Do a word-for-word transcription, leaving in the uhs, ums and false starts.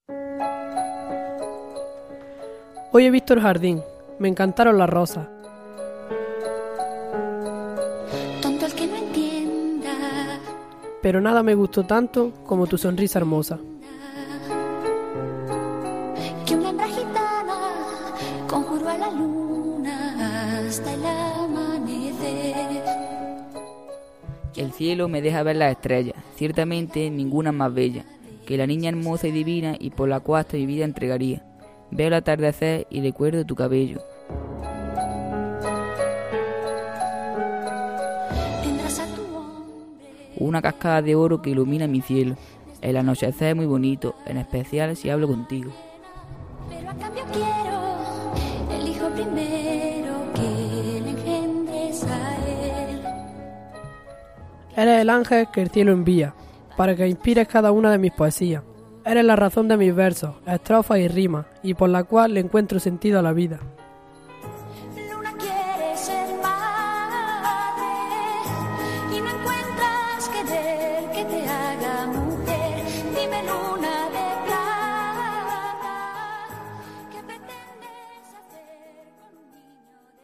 Hoy he visto el jardín, me encantaron las rosas. Tonto el que no entienda. Pero nada me gustó tanto como tu sonrisa hermosa. Que una hembra gitana conjuró a la luna hasta el amanecer. El cielo me deja ver las estrellas, ciertamente ninguna más bella que la niña hermosa y divina y por la cual hasta mi vida entregaría. Veo el atardecer y recuerdo tu cabello. Tendrás a tu hombre. Una cascada de oro que ilumina mi cielo. El anochecer es muy bonito, en especial si hablo contigo. Pero a cambio quiero el hijo primero que le engendres a él. Eres el ángel que el cielo envía, para que inspires cada una de mis poesías. Eres la razón de mis versos, estrofas y rimas, y por la cual le encuentro sentido a la vida. Luna quiere ser madre y no encuentras querer que te haga mujer. Dime, Luna.